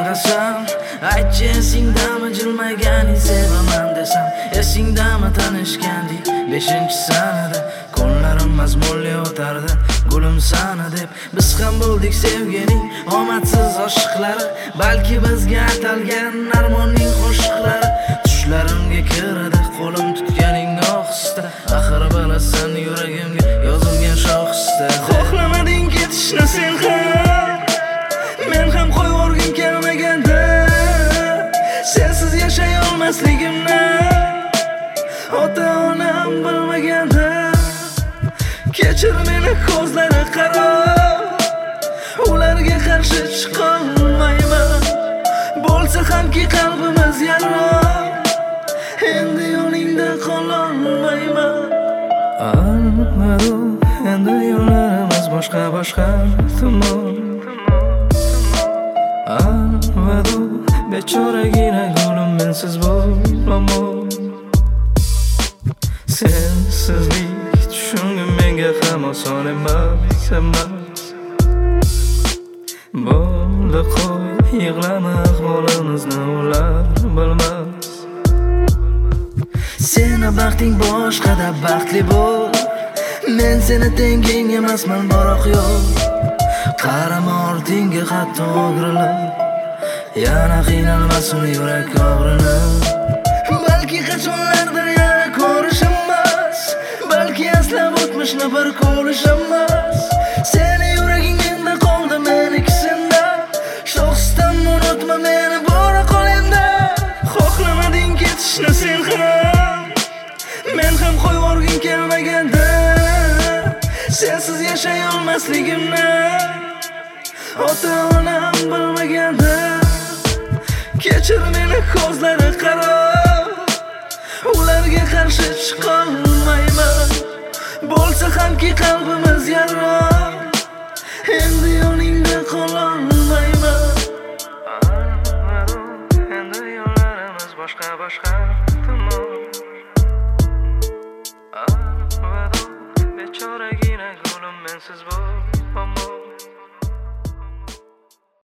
qasam aytchi, esingdami jilmayganing sevaman desam, esingdami tanishgandik 5-sanada, kunlarim mazmunli o'tardi gulim sana deb. Biz ham bo'ldik sevgining omadsiz oshiqlari, balki bizga atalgan armonning qo'shiqlari. Tushlarimga kiradi qo'lim tutganing ohista, axir bilasan yuragimga yozilgan shohista. Xohlamading ketishni sen ham, men ham qo'yvorgim kelmaganda, sensiz yashay olmasligimni ota-onam bilmaganda. Kechir meni ko'zlari qaro, ularga qarshi chiqolmayman. Bo'lsa hamki qalbimiz yarim, endi yoningda qololmayman. Almadu, endi yo'llarimiz boshqa tomon. Almadu, bechoragina gulim mensiz bo'laman. Sensizlik tushungim menga ham oson emas. Bo'ldi qo'y, yig'lama ahvolimizni ular bilmas. Seni baxting boshqada baxtli bo'l, men seni tenging emasman biroq yo'q. Qarama ortingga hatto o'girilib, yana qiynalmasin yurak og'rinib. Balki qachonlardir yana ko'rishimiz, balki aslab o'tmishni bir ko'rishimiz. Seni yuraging menda qoldi, menikisenda. Shoxsdan unutma meni, bora qol endi. Xohlamading ketishni sen ham, men ham qo'yvorgim kelmaganda, sensiz yashay olmasligimni ota-onam bilmaganda. Kechir meni ko'zlari qaro, ularga qarshi chiqolmayman. Bo'lsa hamki qalbimiz yarim,